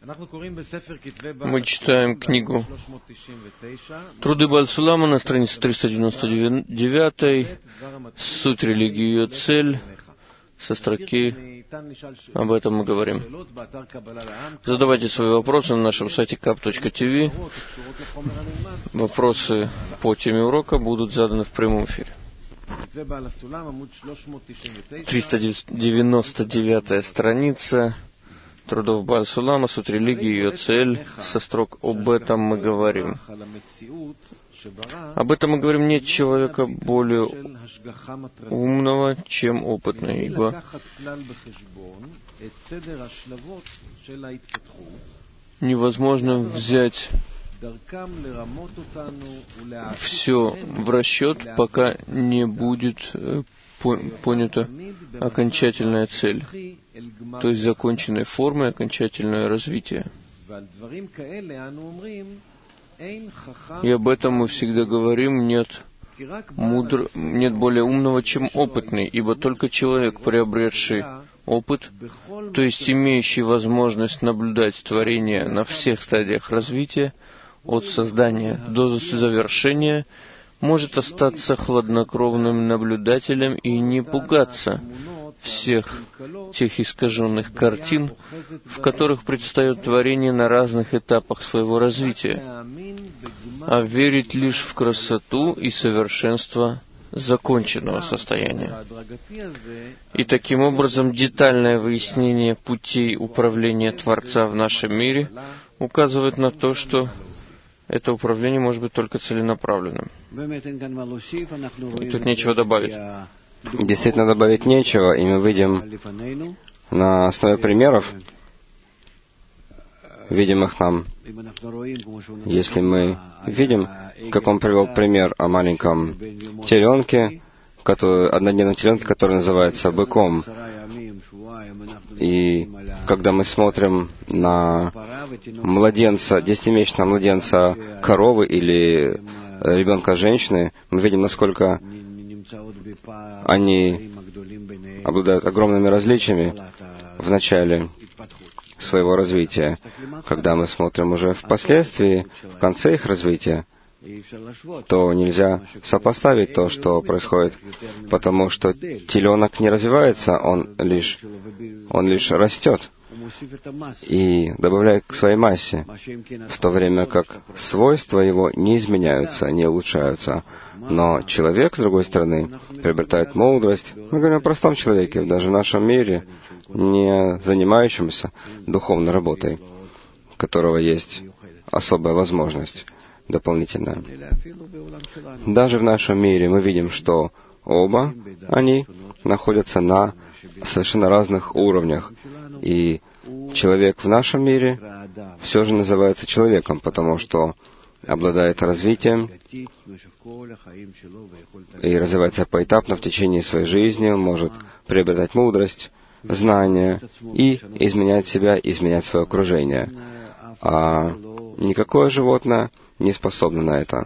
Мы читаем книгу «Труды Бааль Сулама» на странице 399, «Суть религии и ее цель», со строки «Об этом мы говорим». Задавайте свои вопросы на нашем сайте kap.tv. Вопросы по теме урока будут заданы в прямом эфире. 399 страница трудов Бааль Сулама, суть религии и ее цель, со строк «Об этом мы говорим». Об этом мы говорим, нет человека более умного, чем опытный, ибо невозможно взять все в расчет, пока не будет понята окончательная цель, то есть законченной формы, окончательное развитие. И об этом мы всегда говорим, нет более умного, чем опытный, ибо только человек, приобретший опыт, то есть имеющий возможность наблюдать творение на всех стадиях развития, от создания до завершения, может остаться хладнокровным наблюдателем и не пугаться всех тех искаженных картин, в которых предстает творение на разных этапах своего развития, а верить лишь в красоту и совершенство законченного состояния. И таким образом детальное выяснение путей управления Творца в нашем мире указывает на то, что это управление может быть только целенаправленным. И тут нечего добавить. Действительно добавить нечего, и мы видим на основе примеров, видимых нам, если мы видим, как он привел пример о маленьком теленке, однодневном теленке, который называется быком. И когда мы смотрим на младенца, 10-месячного младенца коровы или ребенка женщины, мы видим, насколько они обладают огромными различиями в начале своего развития. Когда мы смотрим уже впоследствии, в конце их развития, то нельзя сопоставить то, что происходит, потому что теленок не развивается, он лишь растет и добавляет к своей массе, в то время как свойства его не изменяются, не улучшаются. Но человек, с другой стороны, приобретает мудрость. Мы говорим о простом человеке, даже в нашем мире, не занимающемся духовной работой, у которого есть особая возможность дополнительная. Даже в нашем мире мы видим, что оба они находятся на совершенно разных уровнях. И человек в нашем мире все же называется человеком, потому что обладает развитием и развивается поэтапно в течение своей жизни, он может приобретать мудрость, знания и изменять себя, изменять свое окружение. А никакое животное не способно на это.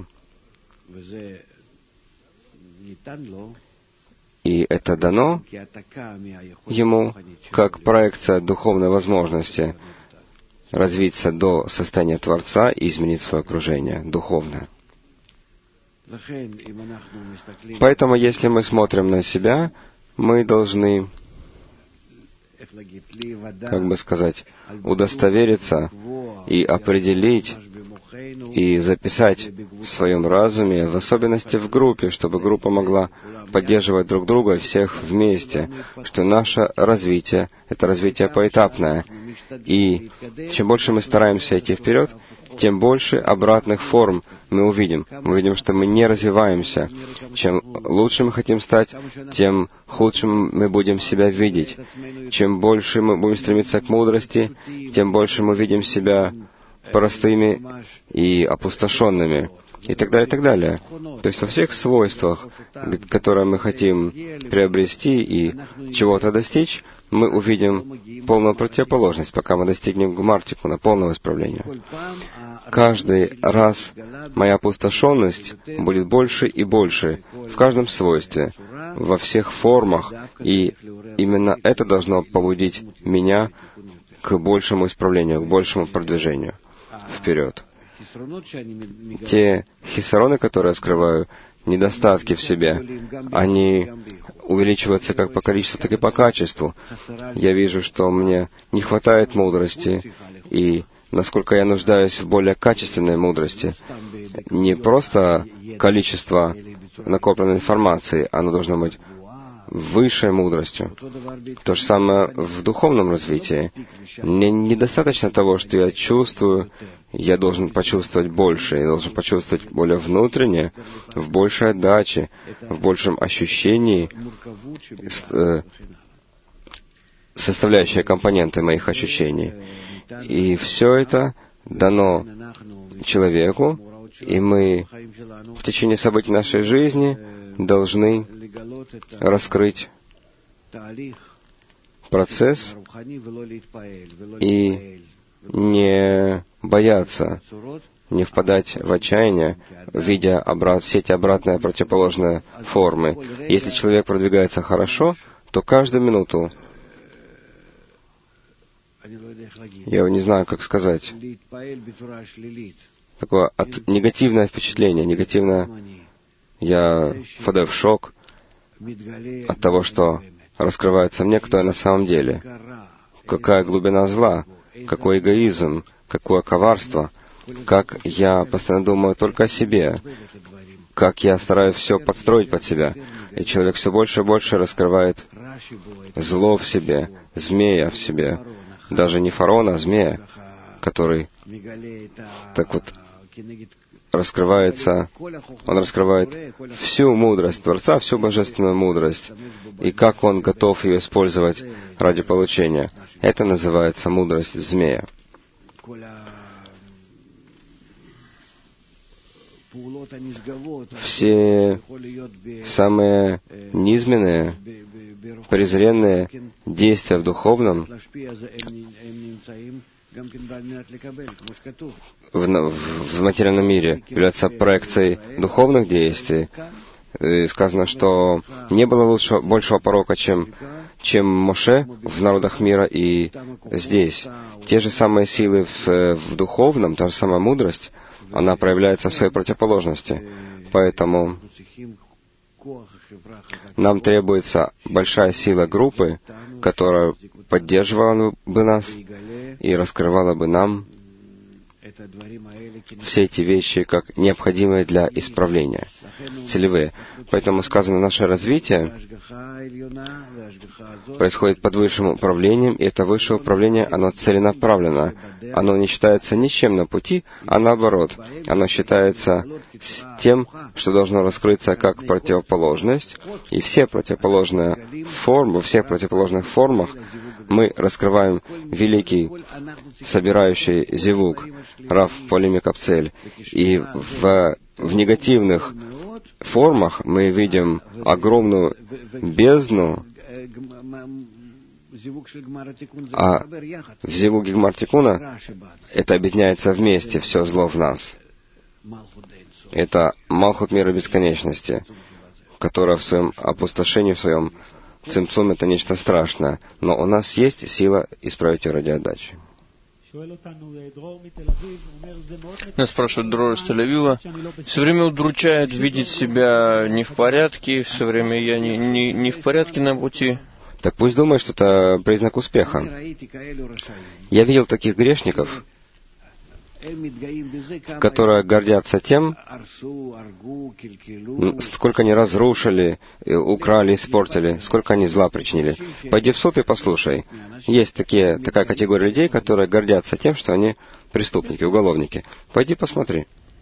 И это дано ему как проекция духовной возможности развиться до состояния Творца и изменить свое окружение духовное. Поэтому, если мы смотрим на себя, мы должны, удостовериться и определить, и записать в своем разуме, в особенности в группе, чтобы группа могла поддерживать друг друга всех вместе, что наше развитие — это развитие поэтапное. И чем больше мы стараемся идти вперед, тем больше обратных форм мы увидим. Мы увидим, что мы не развиваемся. Чем лучше мы хотим стать, тем худше мы будем себя видеть. Чем больше мы будем стремиться к мудрости, тем больше мы видим себя простыми и опустошенными, и так далее, и так далее. То есть во всех свойствах, которые мы хотим приобрести и чего-то достичь, мы увидим полную противоположность, пока мы достигнем гмартикуна, полного исправления. Каждый раз моя опустошенность будет больше и больше в каждом свойстве, во всех формах, и именно это должно побудить меня к большему исправлению, к большему продвижению вперед. Те хисароны, которые я скрываю, недостатки в себе, они увеличиваются как по количеству, так и по качеству. Я вижу, что мне не хватает мудрости, и насколько я нуждаюсь в более качественной мудрости. Не просто количество накопленной информации, оно должно быть высшей мудростью. То же самое в духовном развитии. Мне недостаточно того, что я чувствую, я должен почувствовать больше, я должен почувствовать более внутренне, в большей отдаче, в большем ощущении, составляющие компоненты моих ощущений. И все это дано человеку, и мы в течение событий нашей жизни должны раскрыть процесс и не бояться, не впадать в отчаяние, видя все эти обратные противоположные формы. Если человек продвигается хорошо, то каждую минуту, я не знаю, как сказать, такое негативное впечатление, негативное, я впадаю в шок от того, что раскрывается мне, кто я на самом деле, какая глубина зла, какой эгоизм, какое коварство, как я постоянно думаю только о себе, как я стараюсь все подстроить под себя, и человек все больше и больше раскрывает зло в себе, змея в себе, даже не фараона, а змея, который так вот раскрывается, он раскрывает всю мудрость Творца, всю божественную мудрость, и как он готов ее использовать ради получения. Это называется мудрость змея. Все самые низменные, презренные действия в духовном в материальном мире являются проекцией духовных действий. И сказано, что не было большего порока, чем Моше в народах мира и здесь. Те же самые силы в духовном, та же самая мудрость, она проявляется в своей противоположности. Поэтому нам требуется большая сила группы, которая поддерживала бы нас и раскрывала бы нам все эти вещи как необходимые для исправления, целевые. Поэтому сказано, наше развитие происходит под высшим управлением, и это высшее управление, оно целенаправленно. Оно не считается ничем на пути, а наоборот, оно считается с тем, что должно раскрыться как противоположность, и все противоположные формы, во всех противоположных формах мы раскрываем великий собирающий зевук, Рав Полими Капцель. И в негативных формах мы видим огромную бездну, а в зевуке Гмар Тикуна это объединяется вместе, все зло в нас. Это Малхут мира бесконечности, которая в своем опустошении, в своем цимцуме, это нечто страшное. Но у нас есть сила исправить ее ради отдачи. Нас спрашивает Дрор из Тель-Авива. Все время удручает видеть себя не в порядке, все время я не в порядке на пути. Так пусть думает, что это признак успеха. Я видел таких грешников, которые гордятся тем, сколько они разрушили, украли, испортили, сколько они зла причинили. Пойди в суд и послушай. Есть такая категория людей, которые гордятся тем, что они преступники, уголовники. Пойди посмотри.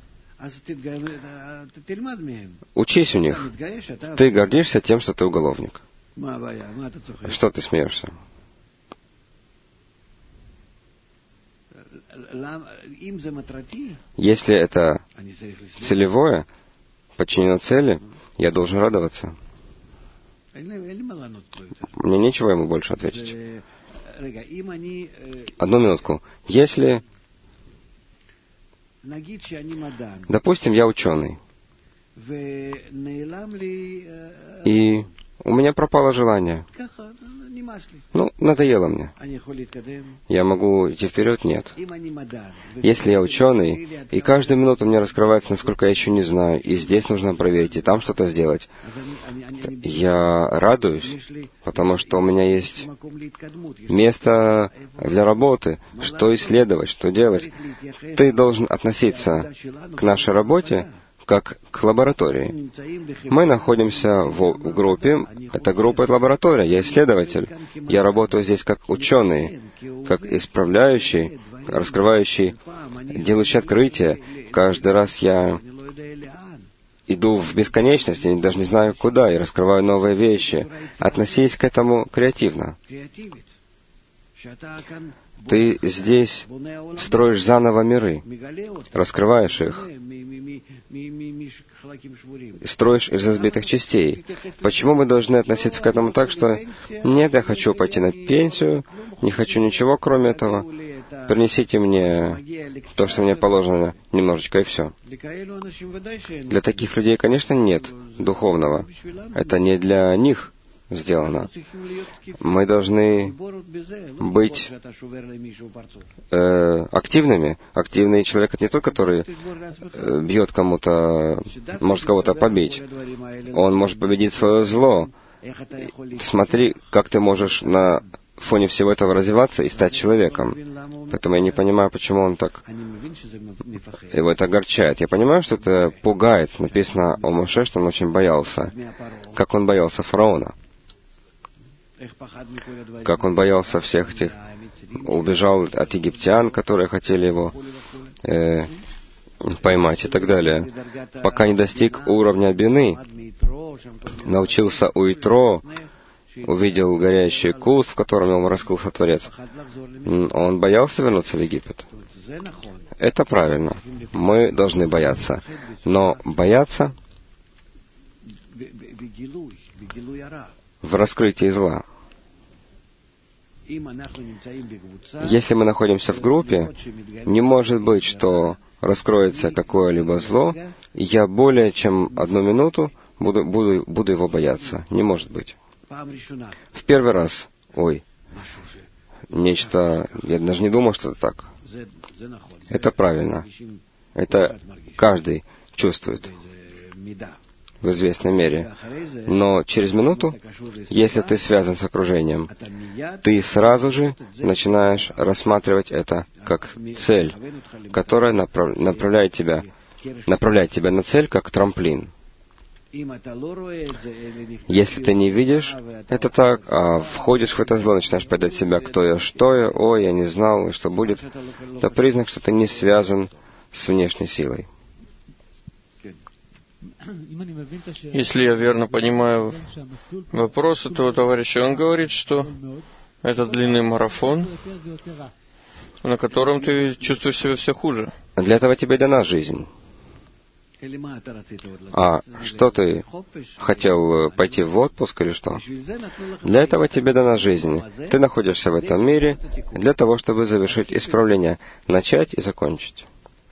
Учись у них. Ты гордишься тем, что ты уголовник. Что ты смеешься? Если это целевое, подчинено цели, я должен радоваться. Мне нечего ему больше ответить. Одну минутку. Если, допустим, я ученый, и у меня пропало желание. Ну, надоело мне. Я могу идти вперед? Нет. Если я ученый, и каждую минуту мне раскрывается, насколько я еще не знаю, и здесь нужно проверить, и там что-то сделать, я радуюсь, потому что у меня есть место для работы, что исследовать, что делать. Ты должен относиться к нашей работе как к лаборатории. Мы находимся в группе, эта группа — это лаборатория, я исследователь. Я работаю здесь как ученый, как исправляющий, раскрывающий, делающий открытия. Каждый раз я иду в бесконечность, я даже не знаю куда, и раскрываю новые вещи. Относись к этому креативно. Ты здесь строишь заново миры, раскрываешь их, строишь из разбитых частей. Почему мы должны относиться к этому так, что «нет, я хочу пойти на пенсию, не хочу ничего, кроме этого, принесите мне то, что мне положено, немножечко, и все». Для таких людей, конечно, нет духовного. Это не для них сделано. Мы должны быть активными. Активный человек — это не тот, который бьет кому-то, может кого-то побить. Он может победить свое зло. Смотри, как ты можешь на фоне всего этого развиваться и стать человеком. Поэтому я не понимаю, почему он так... Его это огорчает. Я понимаю, что это пугает. Написано о Моше, что он очень боялся. Как он боялся фараона. Как он боялся всех этих... Убежал от египтян, которые хотели его поймать и так далее. Пока не достиг уровня бины, научился у Итро, увидел горящий куст, в котором ему раскрылся Творец. Он боялся вернуться в Египет. Это правильно. Мы должны бояться. Но бояться в раскрытии зла. Если мы находимся в группе, не может быть, что раскроется какое-либо зло, и я более чем 1 минуту буду его бояться. Не может быть. В первый раз, нечто, я даже не думал, что это так. Это правильно. Это каждый чувствует в известной мере. Но через минуту, если ты связан с окружением, ты сразу же начинаешь рассматривать это как цель, которая направляет тебя на цель, как трамплин. Если ты не видишь это так, а входишь в это зло, начинаешь подать себя, кто я, что я, я не знал, что будет, это признак, что ты не связан с внешней силой. Если я верно понимаю вопрос этого товарища, он говорит, что это длинный марафон, на котором ты чувствуешь себя все хуже. Для этого тебе дана жизнь. А что ты хотел пойти в отпуск или что? Для этого тебе дана жизнь. Ты находишься в этом мире для того, чтобы завершить исправление, начать и закончить.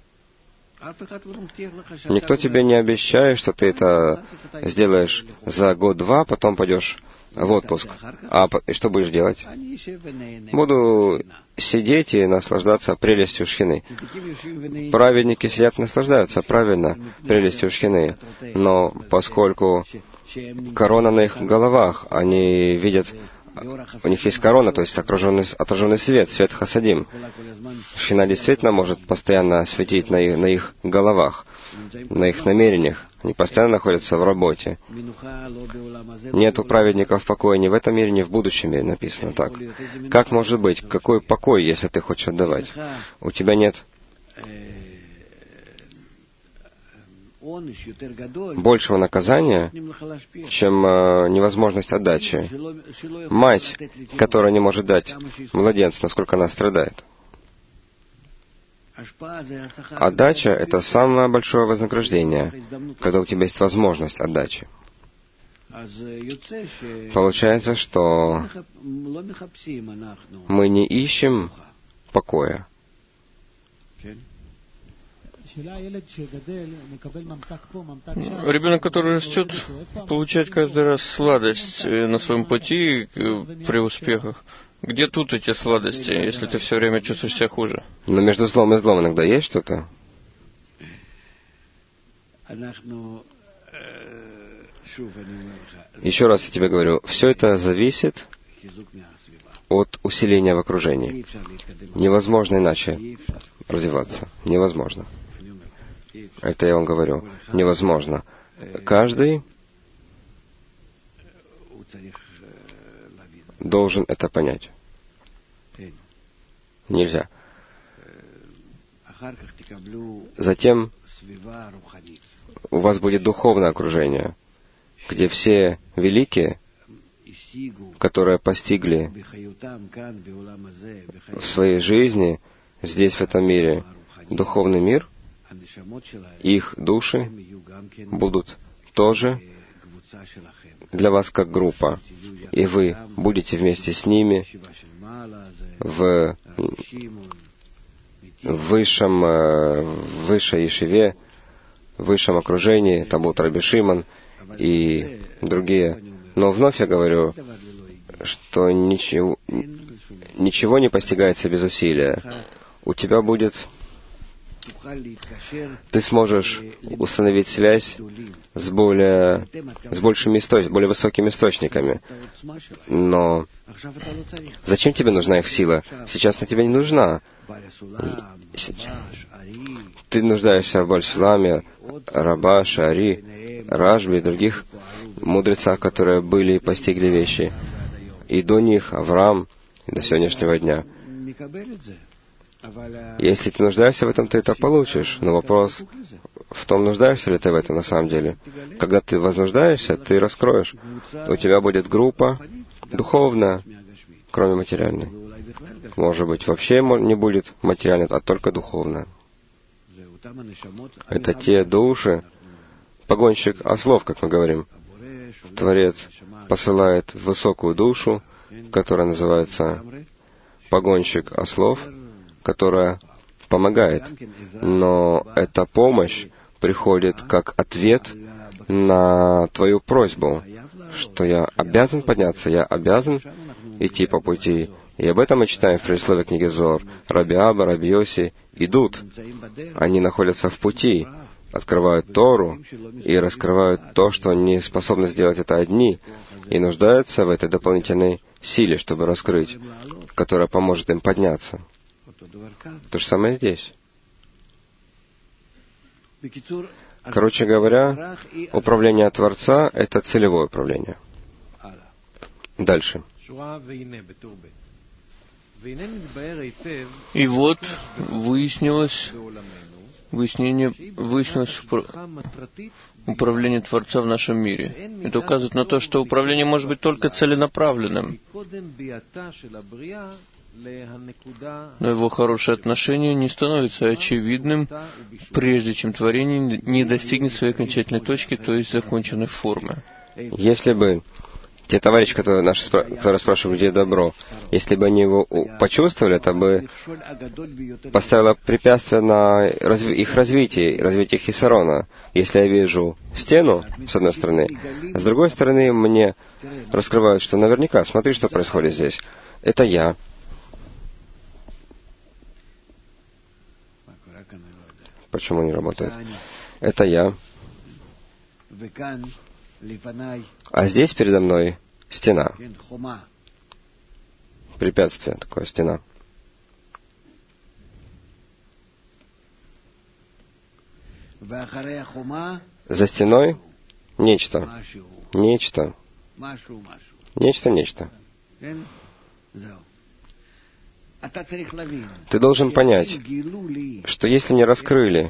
Никто тебе не обещает, что ты это сделаешь за год-два, потом пойдешь в отпуск. И что будешь делать? Буду сидеть и наслаждаться прелестью шхины. Праведники сидят и наслаждаются, правильно, прелестью шхины. Но поскольку корона на их головах, они видят, у них есть корона, то есть отраженный свет, свет хасадим. Шхина действительно может постоянно светить на их головах, на их намерениях. Они постоянно находятся в работе. Нет у праведников покоя ни в этом мире, ни в будущем мире, написано так. Как может быть? Какой покой, если ты хочешь отдавать? У тебя нет большего наказания, чем невозможность отдачи. Мать, которая не может дать младенцу, насколько она страдает. Отдача — это самое большое вознаграждение, когда у тебя есть возможность отдачи. Получается, что мы не ищем покоя. Ребенок, который растет, получает каждый раз сладость на своем пути при успехах. Где тут эти сладости, если ты все время чувствуешь себя хуже? Но между злом и злом иногда есть что-то? Еще раз я тебе говорю, все это зависит от усиления в окружении. Невозможно иначе развиваться. Невозможно. Это я вам говорю. Невозможно. Каждый должен это понять. Нельзя. Затем у вас будет духовное окружение, где все великие, которые постигли в своей жизни, здесь, в этом мире, духовный мир, их души будут тоже для вас как группа, и вы будете вместе с ними в высшей ешиве, в высшем окружении, там будут Раби Шимон и другие. Но вновь я говорю, что ничего не постигается без усилия. У тебя будет... Ты сможешь установить связь с более высокими источниками. Но зачем тебе нужна их сила? Сейчас она тебе не нужна. Ты нуждаешься в Баль-Суламе, Рабаш, Ари, Рашби и других мудрецах, которые были и постигли вещи. И до них Авраам, и до сегодняшнего дня. Если ты нуждаешься в этом, ты это получишь. Но вопрос в том, нуждаешься ли ты в этом на самом деле. Когда ты вознуждаешься, ты раскроешь. У тебя будет группа духовная, кроме материальной. Может быть, вообще не будет материальной, а только духовная. Это те души, погонщик ослов, как мы говорим. Творец посылает высокую душу, которая называется погонщик ослов, которая помогает. Но эта помощь приходит как ответ на твою просьбу, что я обязан подняться, я обязан идти по пути. И об этом мы читаем в предисловии книги Зоар. Раби Аба, Раби Йоси идут. Они находятся в пути, открывают Тору и раскрывают то, что они способны сделать это одни, и нуждаются в этой дополнительной силе, чтобы раскрыть, которая поможет им подняться. То же самое здесь. Короче говоря, управление Творца — это целевое управление. Дальше. И вот выяснилось управление Творца в нашем мире. Это указывает на то, что управление может быть только целенаправленным. Но его хорошее отношение не становится очевидным, прежде чем творение не достигнет своей окончательной точки, то есть законченной формы. Если бы те товарищи, которые спрашивают, где добро, если бы они его почувствовали, это бы поставило препятствие на их развитие их хисарона. Если я вижу стену, с одной стороны, а с другой стороны мне раскрывают, что наверняка, смотри, что происходит здесь. Это я. Почему не работает? Это я. А здесь передо мной стена. Препятствие такое, стена. За стеной нечто. Нечто. Нечто. Ты должен понять, что если мне раскрыли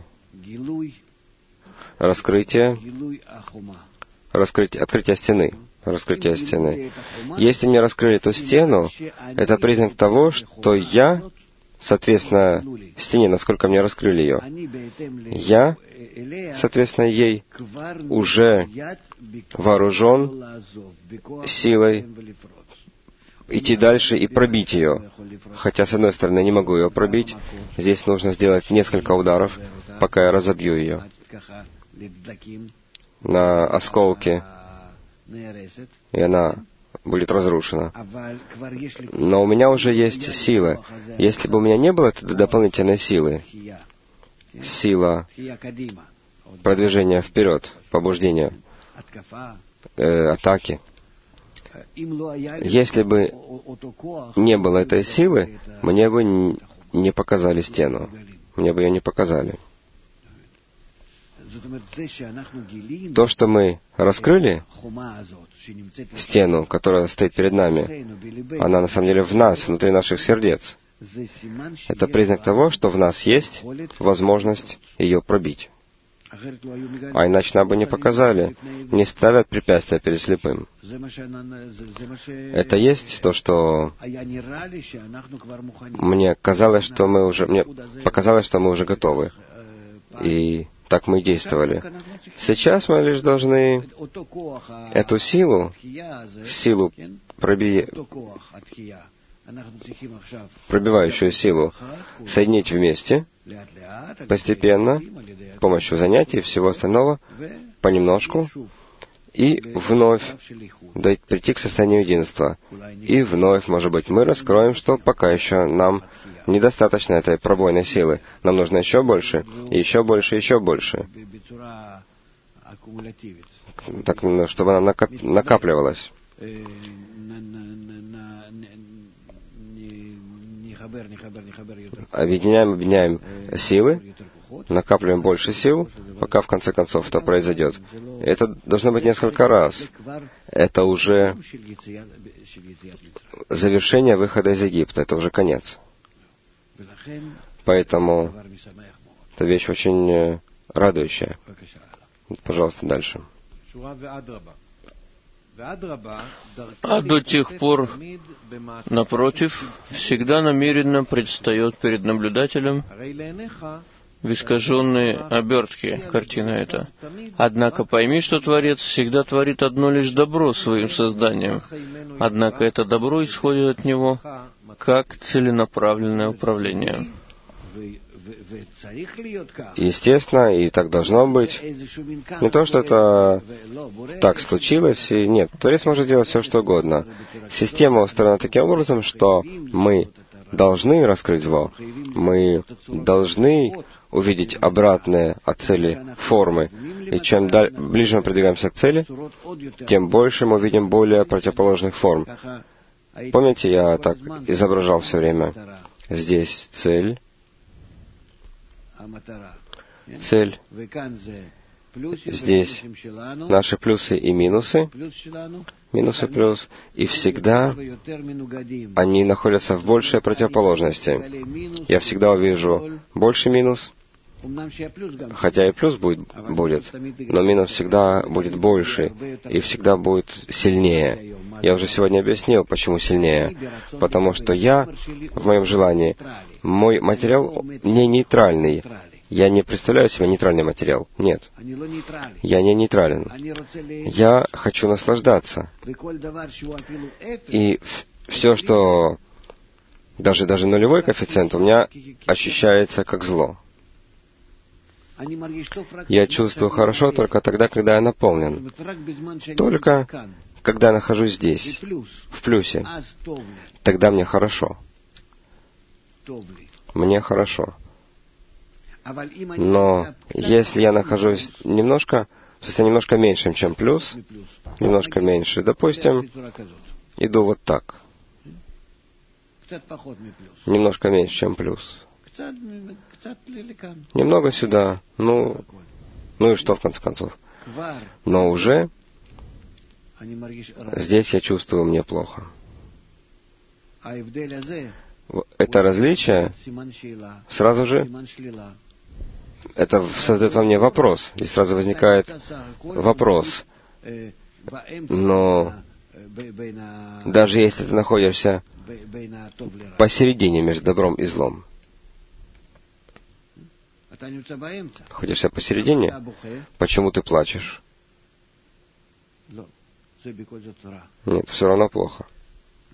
открытие стены. Если мне раскрыли эту стену, это признак того, что я, соответственно, стене, насколько мне раскрыли ее, я, соответственно, ей уже вооружен силой идти дальше и пробить ее. Хотя, с одной стороны, не могу ее пробить. Здесь нужно сделать несколько ударов. пока я разобью ее на осколки, и она будет разрушена. Но у меня уже есть сила. Если бы у меня не было этой дополнительной силы, сила продвижения вперед, побуждения, атаки, если бы не было этой силы, мне бы не показали стену. Мне бы ее не показали. То, что мы раскрыли стену, которая стоит перед нами, она на самом деле в нас, внутри наших сердец. Это признак того, что в нас есть возможность ее пробить. А иначе нам бы не показали, не ставят препятствия перед слепым. Это есть то, что мне показалось, что мы уже готовы. И так мы и действовали. Сейчас мы лишь должны эту силу пробивающую силу, соединить вместе, постепенно, с помощью занятий и всего остального, понемножку, и вновь прийти к состоянию единства. И вновь, может быть, мы раскроем, что пока еще нам недостаточно этой пробойной силы. Нам нужно еще больше, и еще больше, и еще больше. Так, чтобы она накапливалась. Объединяем силы, накапливаем больше сил, пока в конце концов это произойдет. Это должно быть несколько раз. Это уже завершение выхода из Египта, это уже конец. Поэтому это вещь очень радующая. Пожалуйста, дальше. А до тех пор, напротив, всегда намеренно предстает перед наблюдателем в искаженной обертке картина эта. Однако пойми, что Творец всегда творит одно лишь добро своим созданием. Однако это добро исходит от Него как целенаправленное управление. Естественно, и так должно быть. Не то, что это так случилось, и нет. Творец может делать все, что угодно. Система устроена таким образом, что мы должны раскрыть зло. Мы должны увидеть обратные от цели формы. И чем ближе мы продвигаемся к цели, тем больше мы видим более противоположных форм. Помните, я так изображал все время? Здесь цель. Цель. Здесь наши плюсы и минусы. Минус и плюс. И всегда они находятся в большей противоположности. Я всегда увижу больше минус, хотя и плюс будет, но минус всегда будет больше и всегда будет сильнее. Я уже сегодня объяснил, почему сильнее. Потому что я, в моем желании, мой материал не нейтральный. Я не представляю себе нейтральный материал. Нет. Я не нейтрален. Я хочу наслаждаться. И все, что даже нулевой коэффициент, у меня ощущается как зло. Я чувствую хорошо только тогда, когда я наполнен. Только когда я нахожусь здесь, в плюсе. Тогда мне хорошо. Мне хорошо. Но если я нахожусь немножко меньшим, чем плюс, немножко меньше, допустим, иду вот так. Немножко меньше, чем плюс. Немного сюда, ну и что в конце концов? Но уже здесь я чувствую, мне плохо. Это различие сразу же, это создает во мне вопрос. И сразу возникает вопрос. Но даже если ты находишься посередине между добром и злом, находишься посередине, почему ты плачешь? Нет, все равно плохо.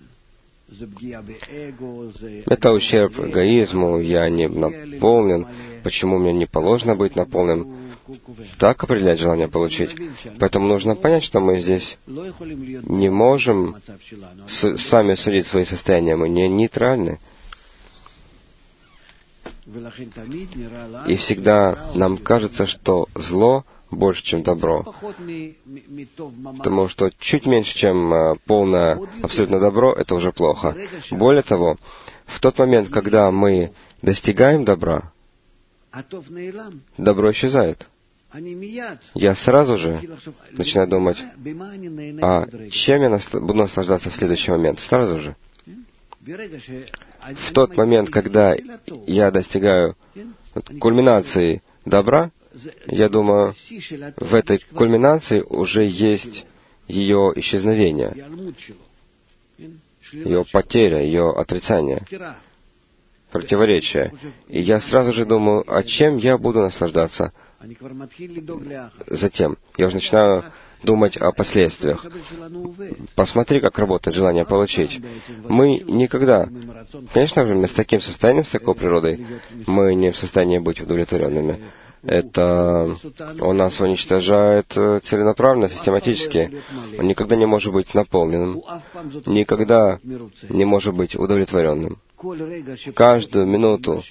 Это ущерб эгоизму, я не наполнен. почему мне не положено быть наполненным, так определять желание получить. Поэтому нужно понять, что мы здесь не можем сами судить свои состояния, мы не нейтральны. И всегда нам кажется, что зло больше, чем добро. Потому что чуть меньше, чем полное абсолютно добро, это уже плохо. Более того, в тот момент, когда мы достигаем добра, добро исчезает. Я сразу же начинаю думать, а чем я буду наслаждаться в следующий момент? Сразу же. В тот момент, когда я достигаю кульминации добра, я думаю, в этой кульминации уже есть ее исчезновение, ее потеря, ее отрицание, противоречие. И я сразу же думаю, а чем я буду наслаждаться затем? Я уже начинаю думать о последствиях. Посмотри, как работает желание получить. Мы никогда, конечно же, с таким состоянием, с такой природой, мы не в состоянии быть удовлетворенными. Это он нас уничтожает целенаправленно, систематически. Он никогда не может быть наполненным, никогда не может быть удовлетворенным. Каждую минуту,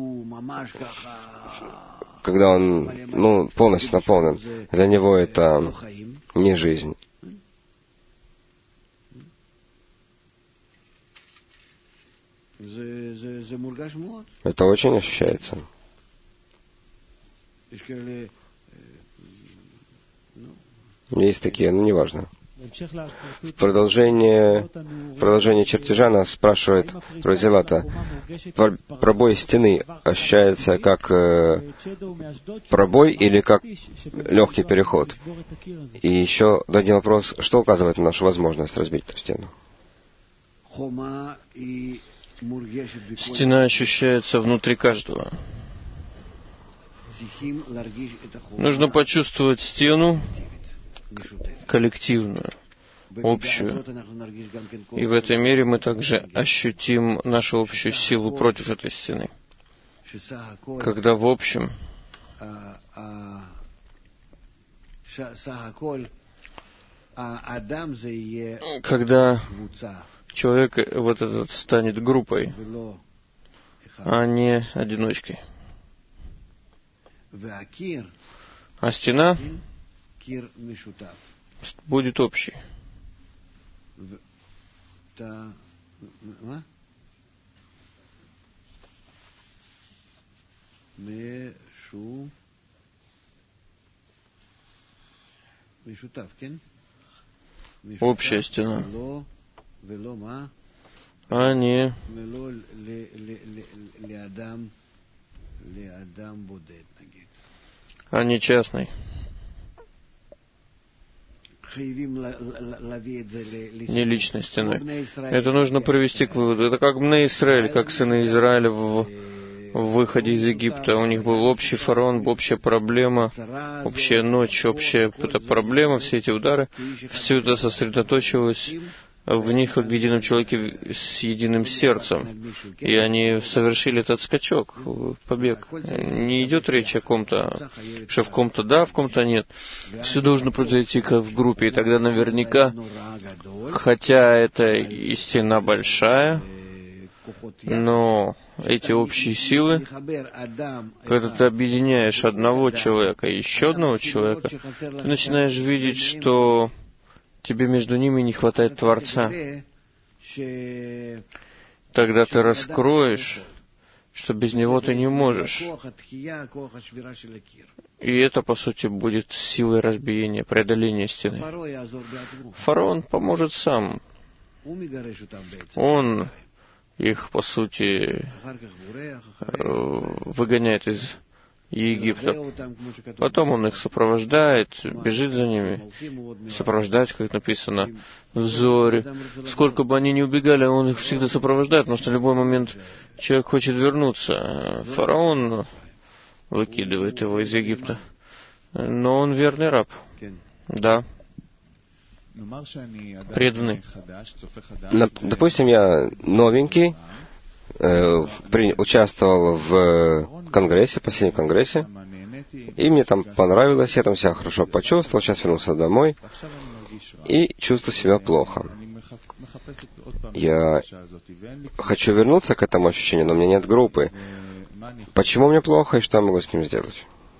когда он полностью наполнен, для него это не жизнь. Это очень ощущается. Есть такие, но неважно. В продолжение чертежа нас спрашивает Розилата, пробой стены ощущается как пробой или как легкий переход? И еще один вопрос, что указывает на нашу возможность разбить эту стену? Стена ощущается внутри каждого. Нужно почувствовать стену коллективную, общую. И в этой мере мы также ощутим нашу общую силу против этой стены. Когда в общем когда человек вот этот станет группой, а не одиночкой. А стена будет общей. Общая стена, а не частный. Не личной стеной. Это нужно привести к выводу. Это как Бней Исраэль, как сыны Израиля в выходе из Египта. У них был общий фараон, общая проблема, общая ночь, общая проблема, все эти удары. Все это сосредоточилось в них, как в едином человеке с единым сердцем. И они совершили этот скачок, побег. Не идет речь о ком-то, что в ком-то да, в ком-то нет. Все должно произойти как в группе. И тогда наверняка, хотя это и стена большая, но эти общие силы, когда ты объединяешь одного человека и еще одного человека, ты начинаешь видеть, что тебе между ними не хватает Творца. Тогда ты раскроешь, что без него ты не можешь. И это, по сути, будет силой разбиения, преодоления стены. Фараон поможет сам. Он их, по сути, выгоняет из Египта. Потом он их сопровождает, бежит за ними, сопровождает, как написано в Зоре. Сколько бы они ни убегали, он их всегда сопровождает, потому что в любой момент человек хочет вернуться. Фараон выкидывает его из Египта. Но он верный раб. Да. Преданный. Допустим, я новенький, участвовал в конгрессе, последнем конгрессе, и мне там понравилось, я там себя хорошо почувствовал, сейчас вернулся домой и чувствую себя плохо. Я хочу вернуться к этому ощущению, но у меня нет группы. Почему мне плохо и что я могу с ним сделать?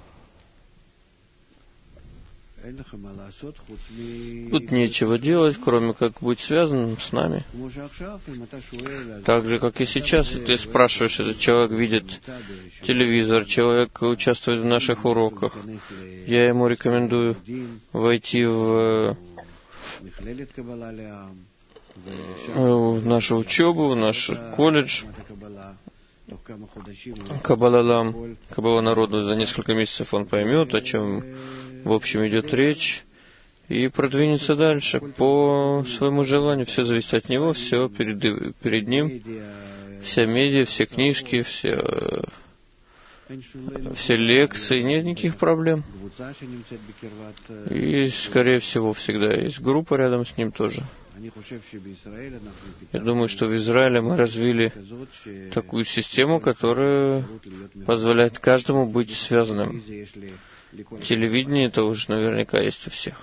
Тут нечего делать, кроме как быть связанным с нами. Так же, как и сейчас, ты спрашиваешь, этот человек видит телевизор, человек участвует в наших уроках. Я ему рекомендую войти в нашу учебу, в наш колледж. Каббала народу, за несколько месяцев он поймет, о чем в общем идет речь, и продвинется дальше по своему желанию. Все зависит от него, все перед ним, вся медиа, все книжки, все лекции, нет никаких проблем. И, скорее всего, всегда есть группа рядом с ним тоже. Я думаю, что в Израиле мы развили такую систему, которая позволяет каждому быть связанным. Телевидение это уже наверняка есть у всех.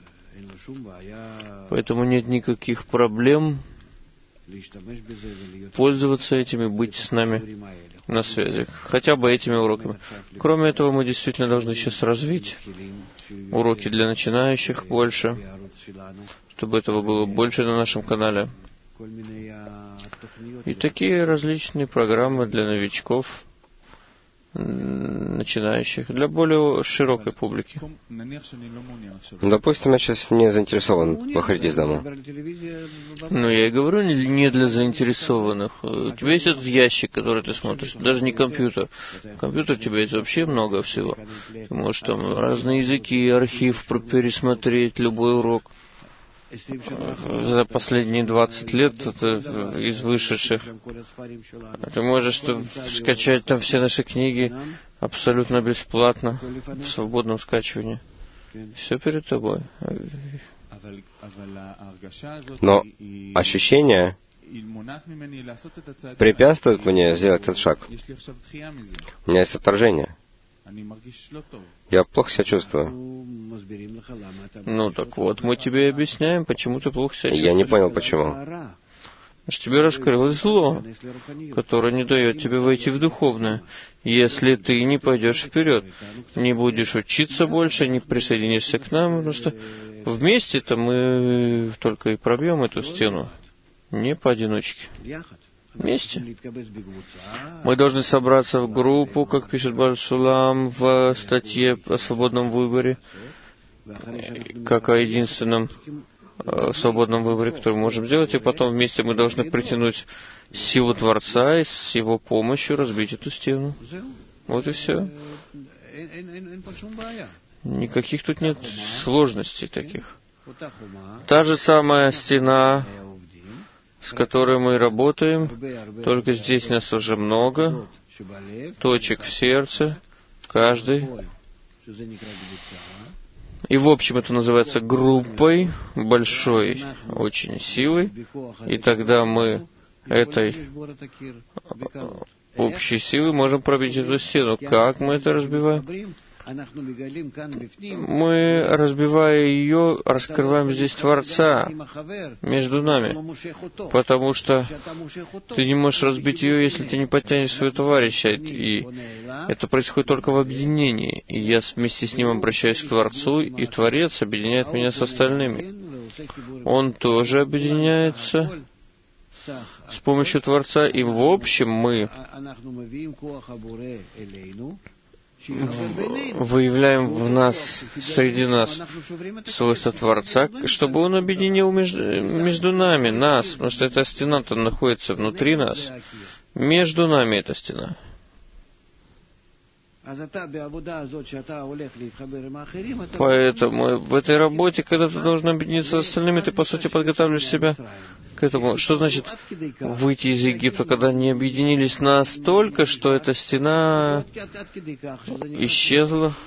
Поэтому нет никаких проблем пользоваться этим и быть с нами на связи. Хотя бы этими уроками. Кроме этого, мы действительно должны сейчас развить уроки для начинающих больше, чтобы этого было больше на нашем канале. И такие различные программы для новичков, начинающих, для более широкой публики. Допустим, я сейчас не заинтересован выходить из дома. Ну, я и говорю, не для заинтересованных. У тебя есть этот ящик, который ты смотришь, даже не компьютер. Компьютер у тебя есть вообще много всего. Ты можешь там разные языки, архив пересмотреть, любой урок. За последние 20 лет это из вышедших. Ты можешь скачать там все наши книги абсолютно бесплатно, в свободном скачивании. Все перед тобой. Но ощущение препятствует мне сделать этот шаг. У меня есть отторжение. Я плохо себя чувствую. Ну так вот, мы тебе объясняем, почему ты плохо себя чувствуешь. Я не понял, почему. Потому что тебе раскрылось зло, которое не дает тебе войти в духовное. Если ты не пойдешь вперед, не будешь учиться больше, не присоединишься к нам, потому что вместе-то мы только и пробьем эту стену, не поодиночке. Вместе. Мы должны собраться в группу, как пишет Бааль Сулам в статье о свободном выборе, как о единственном свободном выборе, который мы можем сделать, и потом вместе мы должны притянуть силу Творца и с его помощью разбить эту стену. Вот и все. Никаких тут нет сложностей таких. Та же самая стена, с которой мы работаем, только здесь нас уже много, точек в сердце, каждый. И в общем это называется группой, большой очень силой, и тогда мы этой общей силой можем пробить эту стену. Как мы это разбиваем? Мы, разбивая ее, раскрываем здесь Творца между нами, потому что ты не можешь разбить ее, если ты не подтянешь своего товарища, и это происходит только в объединении. И я вместе с ним обращаюсь к Творцу, и Творец объединяет меня с остальными. Он тоже объединяется с помощью Творца, и в общем мы выявляем в нас, среди нас, свойства Творца, чтобы Он объединил между нами, нас, потому что эта стена-то находится внутри нас. Между нами эта стена. Поэтому в этой работе, когда ты должен объединиться с остальными, ты, по сути, подготавливаешь себя к этому. Что значит выйти из Египта, когда они объединились настолько, что эта стена исчезла,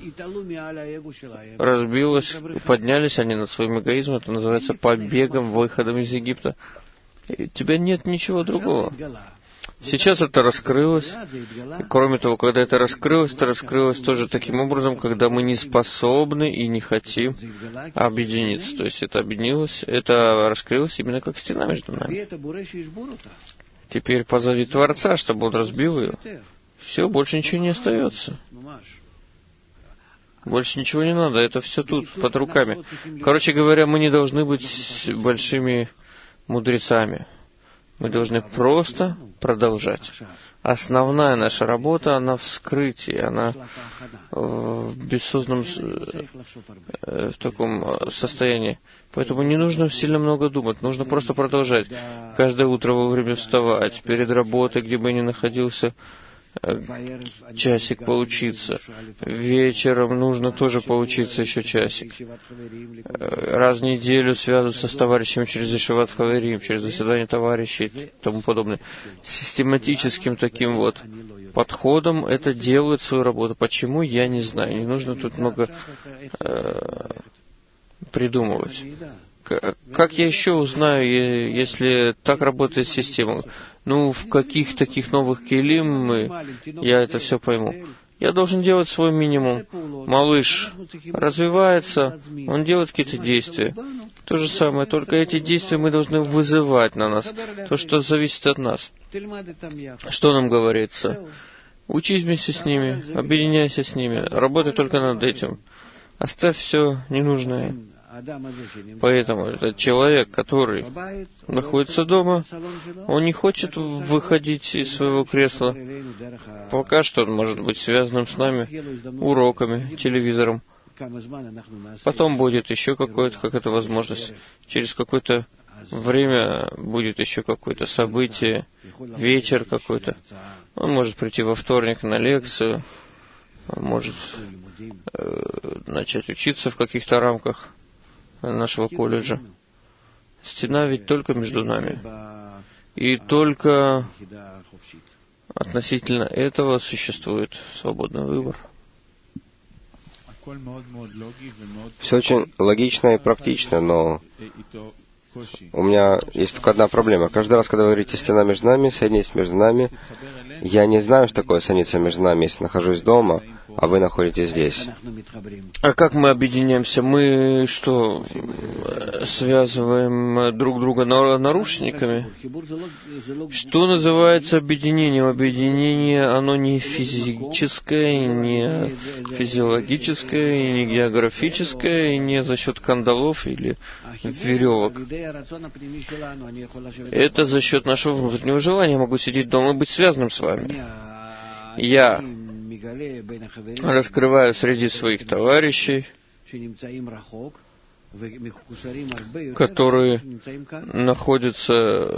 разбилась, поднялись они над своим эгоизмом, это называется побегом, выходом из Египта. И у тебя нет ничего другого. Сейчас это раскрылось. И, кроме того, когда это раскрылось тоже таким образом, когда мы не способны и не хотим объединиться. То есть это объединилось, это раскрылось именно как стена между нами. Теперь позови Творца, чтобы он разбил ее. Все, больше ничего не остается. Больше ничего не надо, это все тут, под руками. Короче говоря, мы не должны быть большими мудрецами. Мы должны просто продолжать. Основная наша работа, она в скрытии, она в бессознанном, в таком состоянии. Поэтому не нужно сильно много думать, нужно просто продолжать. Каждое утро вовремя вставать, перед работой, где бы я ни находился, часик поучиться. Вечером нужно тоже поучиться еще часик. Раз в неделю связываться с товарищами через Ешиват Хаверим, через заседание товарищей и тому подобное. Систематическим таким вот подходом это делает свою работу. Почему, я не знаю. Не нужно тут много придумывать. Как я еще узнаю, если так работает система? В каких таких новых келим я это все пойму? Я должен делать свой минимум. Малыш развивается, он делает какие-то действия. То же самое, только эти действия мы должны вызывать на нас. То, что зависит от нас. Что нам говорится? Учись вместе с ними, объединяйся с ними, работай только над этим. Оставь все ненужное. Поэтому этот человек, который находится дома, он не хочет выходить из своего кресла. Пока что он может быть связанным с нами уроками, телевизором. Потом будет еще какая-то возможность. Через какое-то время будет еще какое-то событие, вечер какой-то. Он может прийти во вторник на лекцию, может начать учиться в каких-то рамках нашего колледжа. Стена ведь только между нами. И только относительно этого существует свободный выбор. Все очень логично и практично, но у меня есть только одна проблема. Каждый раз, когда вы говорите «стена между нами», «соединись между нами», я не знаю, что такое соединиться между нами, если нахожусь дома, а вы находитесь здесь. А как мы объединяемся? Мы что, связываем друг друга наручниками? Что называется объединением? Объединение, оно не физическое, не физиологическое, не географическое, и не за счет кандалов или веревок. Это за счет нашего внутреннего желания. Я могу сидеть дома и быть связанным с вами. Я раскрываю среди своих товарищей, которые находятся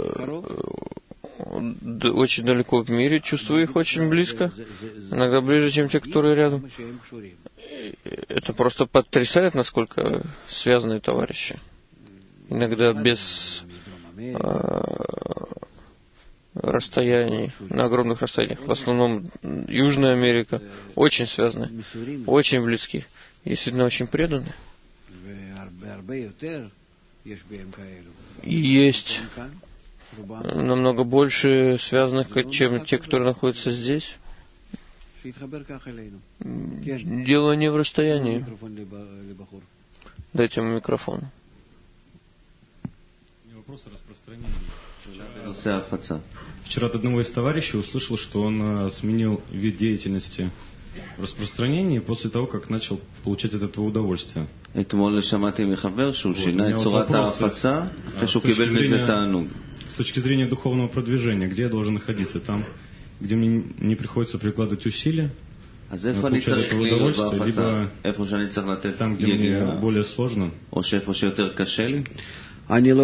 очень далеко в мире, чувствую их очень близко, иногда ближе, чем те, которые рядом. Это просто потрясает, насколько связаны товарищи. Иногда без расстояний, на огромных расстояниях. В основном Южная Америка очень связаны, очень близки. И действительно очень преданы. И есть намного больше связанных, чем те, которые находятся здесь. Дело не в расстоянии. Дайте ему микрофон. Вопрос о распространении. Вчера от одного из товарищей услышал, что он сменил вид деятельности в распространении после того, как начал получать от этого удовольствие. С точки зрения духовного продвижения, где я должен находиться? Там, где мне не приходится прикладывать усилия, получать это удовольствие, либо там, где мне более сложно? Мне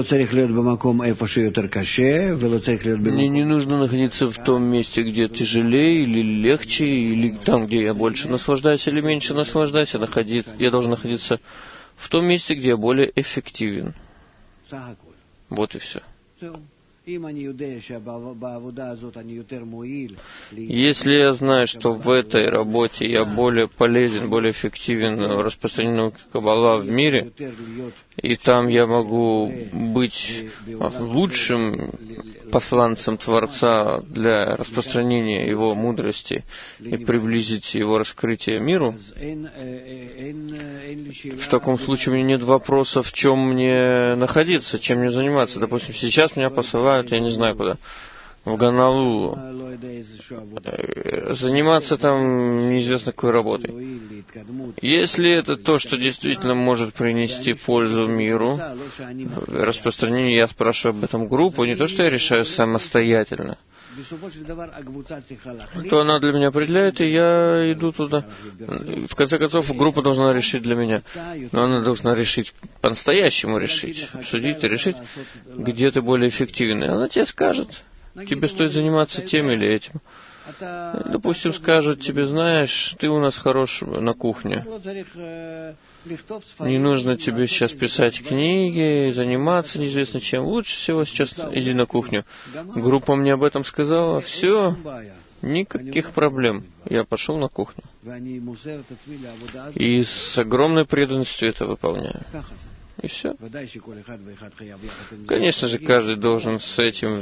не нужно находиться в том месте, где тяжелее или легче, или там, где я больше наслаждаюсь или меньше наслаждаюсь. Я должен находиться в том месте, где я более эффективен. Вот и все. Если я знаю, что в этой работе я более полезен, более эффективен, распространению Каббала в мире, и там я могу быть лучшим посланцем Творца для распространения Его мудрости и приблизить Его раскрытие миру, в таком случае у меня нет вопроса, в чем мне находиться, чем мне заниматься. Допустим, сейчас меня посылают, я не знаю куда, в Гонолулу, заниматься там неизвестно какой работой. Если это то, что действительно может принести пользу миру, распространению, я спрашиваю об этом группу, не то, что я решаю самостоятельно, то она для меня определяет, и я иду туда. В конце концов, группа должна решить для меня. Но она должна решить, по-настоящему решить, обсудить и решить, где ты более эффективный. Она тебе скажет, тебе стоит заниматься тем или этим. Допустим, скажет тебе, знаешь, ты у нас хорош на кухне. Не нужно тебе сейчас писать книги, заниматься неизвестно чем. Лучше всего сейчас иди на кухню. Группа мне об этом сказала. Все, никаких проблем. Я пошел на кухню. И с огромной преданностью это выполняю. И все. Конечно же, каждый должен с этим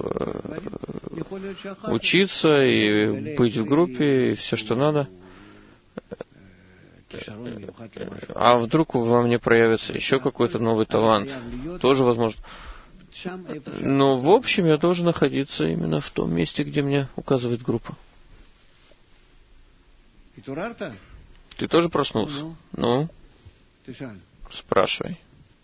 учиться и быть в группе, и все, что надо. А вдруг во мне проявится еще какой-то новый талант? Тоже возможно. Но в общем я должен находиться именно в том месте, где мне указывает группа. Ты тоже проснулся? Ну? Спрашивай.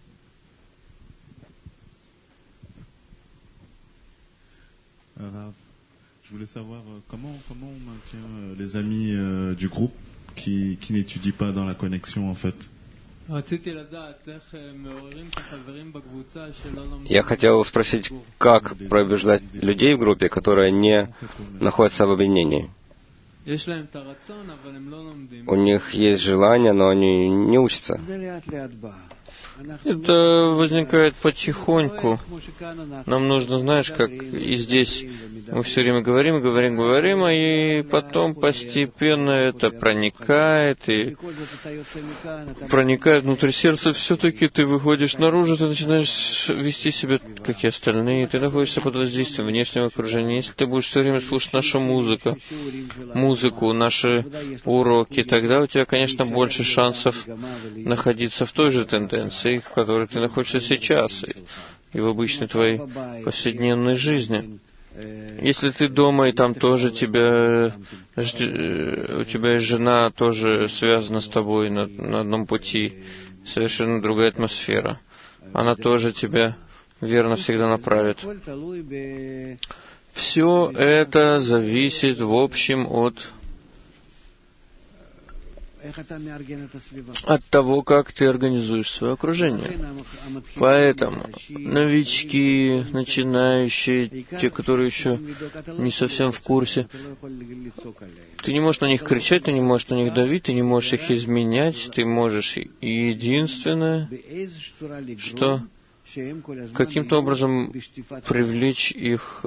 Je voulais savoir comment on maintient les amis du groupe qui n'étudient pas dans la connexion en fait. Я хотел спросить, как пробуждать людей в группе, которые не находятся в объединении. У них есть желание, но они не учатся. Это возникает потихоньку. Нам нужно, знаешь, как и здесь мы все время говорим, и потом постепенно это проникает внутрь сердца. Все-таки ты выходишь наружу, ты начинаешь вести себя, как и остальные. Ты находишься под воздействием внешнего окружения. Если ты будешь все время слушать нашу музыку, наши уроки, тогда у тебя, конечно, больше шансов находиться в той же тенденции, в которой ты находишься сейчас, и в обычной твоей повседневной жизни. Если ты дома, и там тоже у тебя есть жена, тоже связана с тобой на одном пути, совершенно другая атмосфера, она тоже тебя верно всегда направит. Все это зависит, в общем, от того, как ты организуешь свое окружение. Поэтому новички, начинающие, те, которые еще не совсем в курсе, ты не можешь на них кричать, ты не можешь на них давить, ты не можешь их изменять, ты можешь единственное, что каким-то образом привлечь их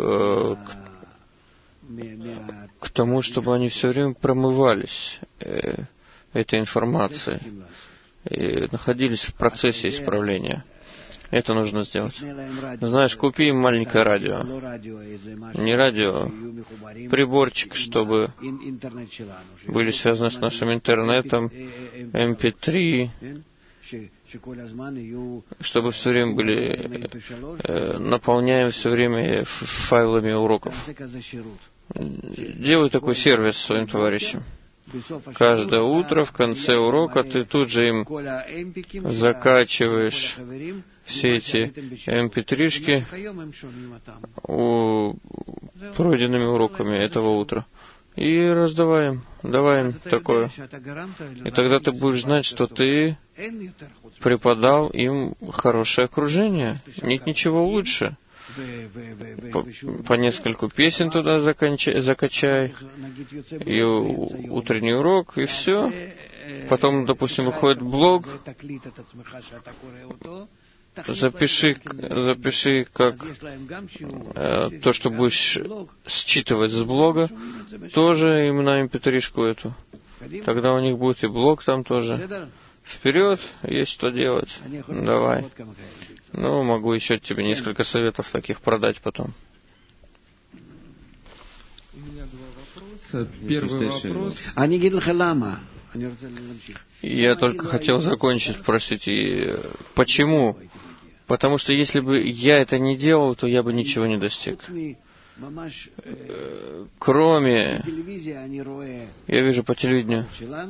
к тому, чтобы они все время промывались этой информацией и находились в процессе исправления. Это нужно сделать. Знаешь, купи им маленькое радио. Не радио, приборчик, чтобы были связаны с нашим интернетом, MP3, чтобы все время были наполняем все время файлами уроков. Делай такой сервис своим товарищам. Каждое утро в конце урока ты тут же им закачиваешь все эти MP3-шки пройденными уроками этого утра. И раздаваем, давай им такое. И тогда ты будешь знать, что ты преподал им хорошее окружение. Нет ничего лучше. По нескольку песен туда закачай, и утренний урок, и все. Потом, допустим, выходит блог, запиши как то, что будешь считывать с блога, тоже им на MP3-шку эту. Тогда у них будет и блог там тоже. Вперед, есть что делать. Давай. Ну, могу еще тебе несколько советов таких продать потом. У меня два вопроса. Первый вопрос. Я только хотел закончить, простите. Почему? Потому что если бы я это не делал, то я бы ничего не достиг. Кроме... Я вижу по телевидению.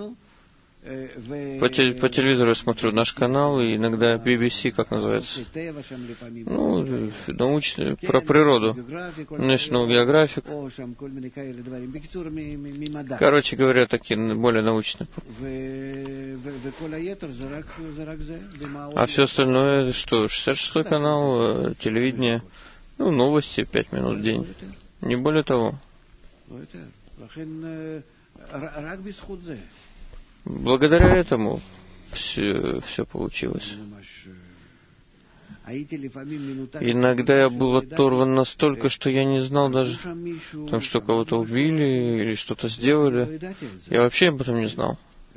По телевизору я смотрю наш канал, и иногда BBC, как называется, ну, научный, про природу, National Geographic. Короче говоря, такие более научные. А все остальное, что, 66-й канал, телевидение, ну, новости, 5 минут в день. Не более того. Благодаря этому все получилось. Иногда я был оторван настолько, что я не знал даже, там, что кого-то убили или что-то сделали. Я вообще об этом не знал.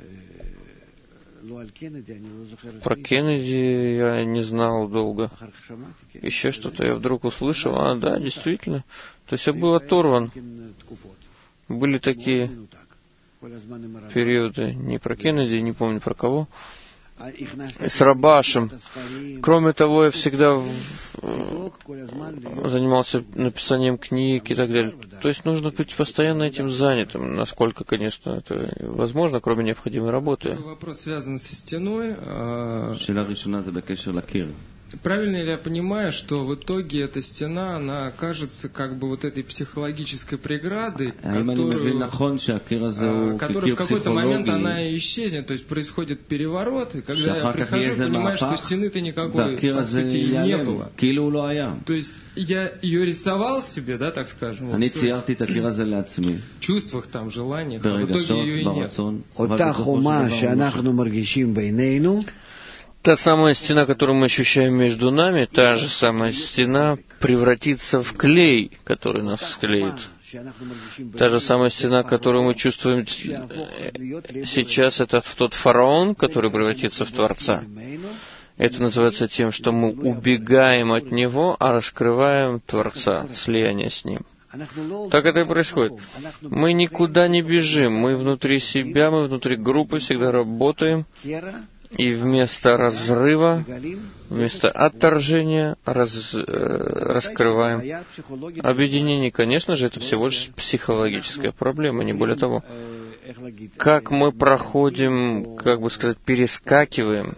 Про Кеннеди я не знал долго. Еще что-то я вдруг услышал. А, да, действительно. То есть я был оторван. Были такие периоды, не про Кеннеди, не помню про кого, с Рабашем. Кроме того, я всегда занимался написанием книг и так далее. То есть нужно быть постоянно этим занятым, насколько, конечно, это возможно, кроме необходимой работы. Вопрос связан со стеной. Правильно ли я понимаю, что в итоге эта стена, она окажется как бы вот этой психологической преградой, которая в какой-то момент она исчезнет, то есть происходит переворот, и когда я прихожу, понимаю, что стены-то никакой, по сути, и не было. То есть я ее рисовал себе, да, так скажем, в чувствах, там, желаниях, а в итоге ее и нет. Та самая стена, которую мы ощущаем между нами, та же самая стена превратится в клей, который нас склеит. Та же самая стена, которую мы чувствуем сейчас, это тот фараон, который превратится в Творца. Это называется тем, что мы убегаем от него, а раскрываем Творца, слияние с ним. Так это и происходит. Мы никуда не бежим, мы внутри себя, мы внутри группы всегда работаем. И вместо разрыва, вместо отторжения раскрываем. Объединение, конечно же, это всего лишь психологическая проблема, не более того. Как мы проходим, как бы сказать, перескакиваем,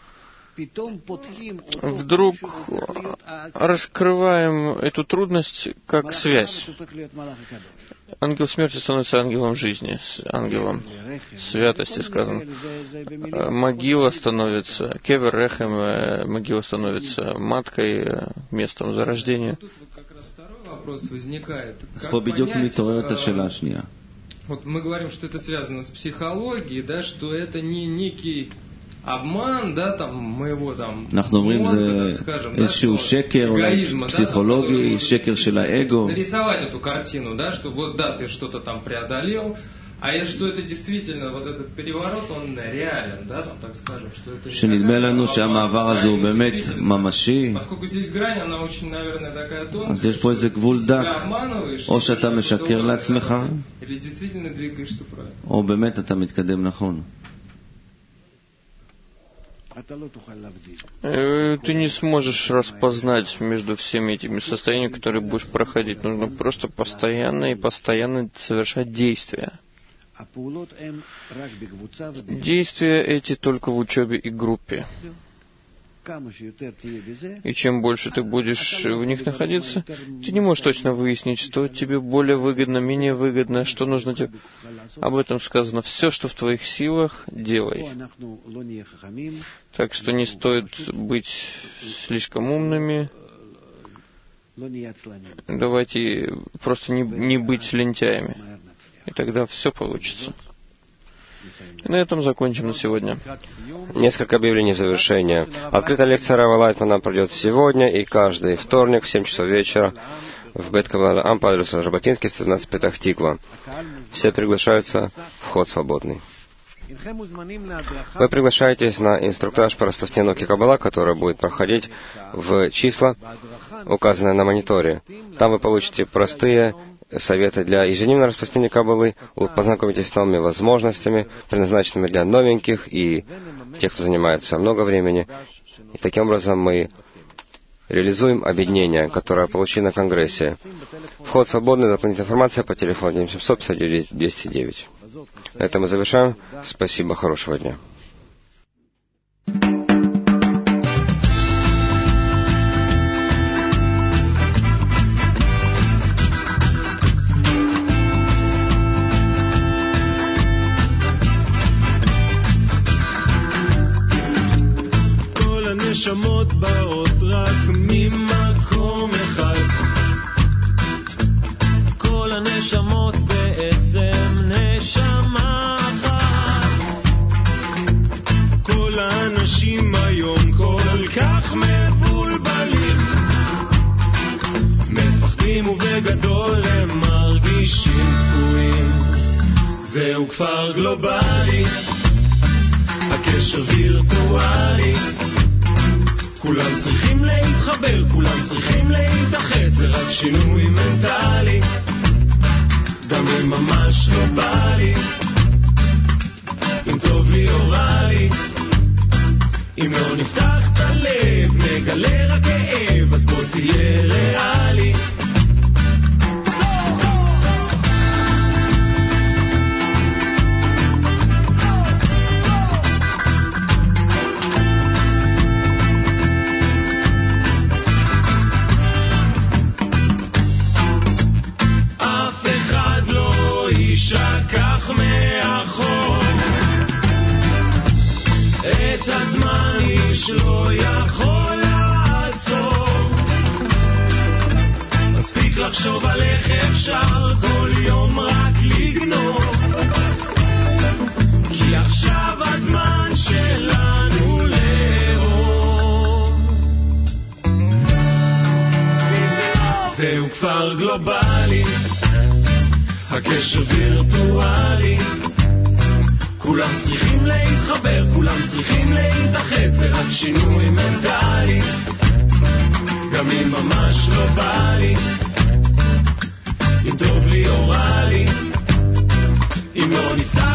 вдруг раскрываем эту трудность как связь. Ангел смерти становится ангелом жизни, ангелом святости, сказано. Могила становится, кевер рехем, могила становится маткой, местом зарождения. Тут вот как раз второй вопрос возникает. Как понять, вот мы говорим, что это связано с психологией, да, что это не некий обман, да, там, моего там мозга, так скажем, да, что эгоизма, да, нарисовать эту картину, да, что вот да, ты что-то там преодолел, а что это действительно, вот этот переворот, он реален, да, там, так скажем, что это поскольку здесь грань, она очень, наверное, такая тонкая, что ты себя обманываешь, или действительно двигаешься правильно. Ты не сможешь распознать между всеми этими состояниями, которые будешь проходить. Нужно просто постоянно совершать действия. Действия эти только в учебе и группе. И чем больше ты будешь в них находиться, ты не можешь точно выяснить, что тебе более выгодно, менее выгодно, что нужно тебе. Об этом сказано. Все, что в твоих силах, делай. Так что не стоит быть слишком умными. Давайте просто не быть лентяями. И тогда все получится. И на этом закончим на сегодня. Несколько объявлений завершения. Открытая лекция Рава Лайтмана пройдет сегодня и каждый вторник в 7 часов вечера в Бет-Кавлана Ам по адресу Жаботинский, 112 Петах Тиква. Все приглашаются, вход свободный. Вы приглашаетесь на инструктаж по распространению Каббала, который будет проходить в числа, указанные на мониторе. Там вы получите простые советы для ежедневного распространения Каббалы, познакомитесь с новыми возможностями, предназначенными для новеньких и тех, кто занимается много времени. И таким образом мы реализуем объединение, которое получили на Конгрессе. Вход свободный, дополнительная информация по телефону 700-59-209. На этом мы завершаем. Спасибо, хорошего дня. הנשמות באות רק ממקום אחד. כל הנשמות בעצם נשמה אחת. כל האנשים היום כל כך מבולבלים, מפחדים ובגדול הם מרגישים תקועים. זהו כפר גלובלי, הקשר וירטואלי. כולם צריכים להתחבר, כולם צריכים להתאחד, זה רק שינוי מנטלי, גם אם ממש לא בא לי, אם טוב לי או רע לי, אם לא נפתח את הלב, נגלה רק כאב, אז בוא תהיה ריאלי. שכח מאחור את הזמן, איש לא יכול לעצור. מספיק לחשוב על איך אפשר כל יום רק לגנוב, כי עכשיו הזמן שלנו לאהוב. זהו כפר גלובלי, הקשר וירטואלי. כולם צריכים להתחבר, כולם צריכים להתאחד, זה רק שינוי מנטלי, גם אם ממש לא בא לי, אם טוב לי או רע לי, אם לא נפתח